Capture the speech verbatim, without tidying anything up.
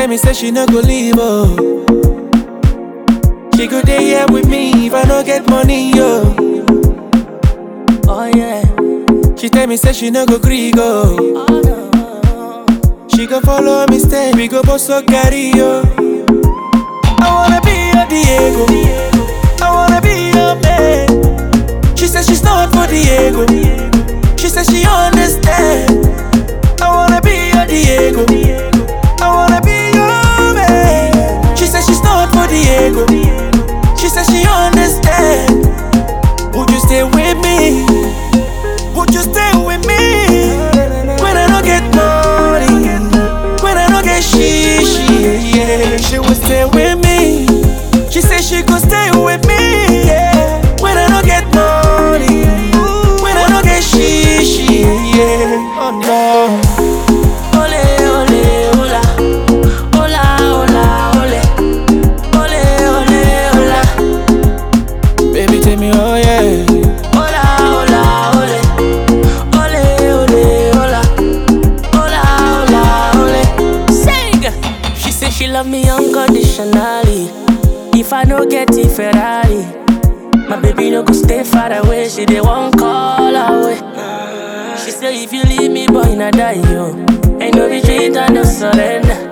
me say she no go leave, oh. She go dey here with me if I no get money, yo. Oh yeah. She tell me say she no go gree go. Oh no. She go follow me stay, we go both so carry, yo. I wanna be your Diego, I wanna be your man. She says she's not for Diego, she says she understand. I wanna be your Diego, I wanna be your man. She says she's not for Diego, she says she understand. Would you stay with me? Would you stay with me? When I don't get money, when I don't get shit, yeah. She would stay with me. She said she could stay with me, yeah. When I don't get money, when I don't get shit, yeah. Oh no. Ole ole ola, ola ola ole, ole ole ola. Baby, tell me, oh yeah. Ola ola ole, ole ole ola, ola ola ole. Sing. She say she love me unconditionally. If I no get a Ferrari, my baby no go stay far away. She dey one call away. She say if you leave me, boy, na die yo. Ain't no retreat and no surrender.